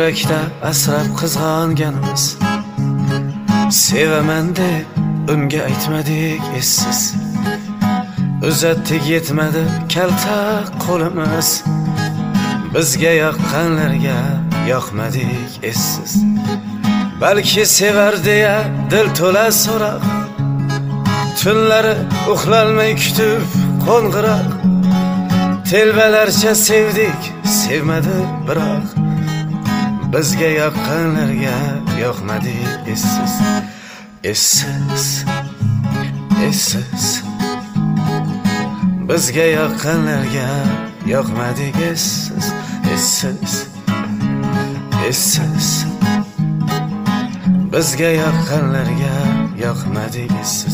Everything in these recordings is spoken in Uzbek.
yurakda asrab qizg'onganimiz, sevaman deb unga aytmadik essiz. Uzatdik yetmadi kalta qo'limiz, bizga yoqqanlarga yoqmadik essiz. Balki sevar deya dil to'la so'roq, tunlari uxlolmay kutib qo'ng'iroq. Telbalarcha sevdik, sevmadi biroq, bizga yoqqanlarga yoqmadik essiz. Essiz, essiz, bizga yoqqanlarga yoqmadik essiz. Essiz, essiz, bizga yoqqanlarga yoqmadik essiz.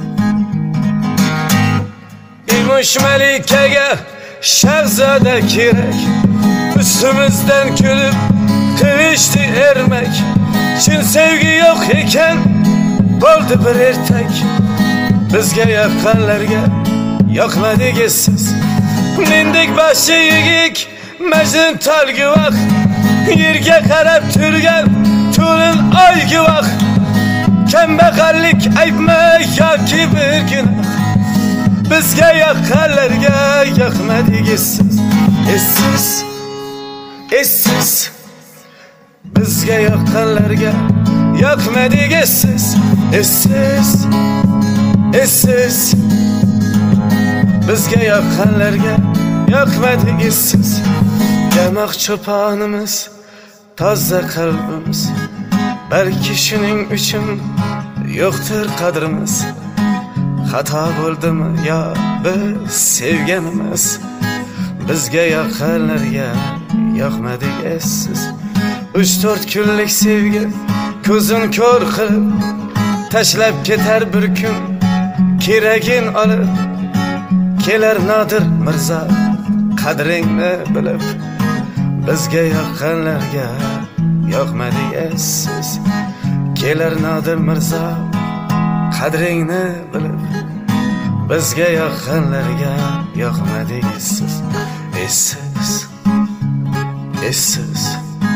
Imush malikaga shahzoda kerak, ustimizdan kulib qilishdi ermak. Chin sevgi yo'q ekan bo'ldi bir ertak, bizga yoqqanlarga yoqmadik essiz. Mindik boshi yigik Majnun tolgi vaqt, yerga qarab turgan to'lin oygi vaqt. Kambag'allik aybmi yoki bir gunoh, bizga yoqqanlarga yoqmadik essiz. Essiz, essiz, bizga yoqqanlarga yoqmadik essiz. Essiz, essiz, bizga yoqqanlarga yoqmadik essiz. Yamoq cho'ponimiz, toza qalbimiz, balki shuning uchun yo'qdir qadrimiz. Xato bo'ldimi yo biz sevganimiz, bizga yoqqanlarga yoqmadik essiz. 3-4 kunlik sevgi ko'zin ko'r qilib tashlab ketar bir kun, keragin olib kelar Nodir Mirzo qadringni bilib, bizga yoqqanlarga yoqmadik essiz. Kelar Nodir Mirzo qadringni bilib, bizga yoqqanlarga yoqmadik essiz. Essiz, essiz,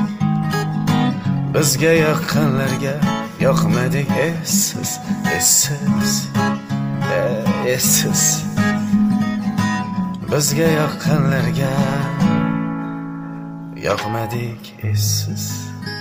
bizga yoqqanlarga yoqmadik essiz. Essiz, essiz, bizga yoqqanlarga yoqmadik essiz.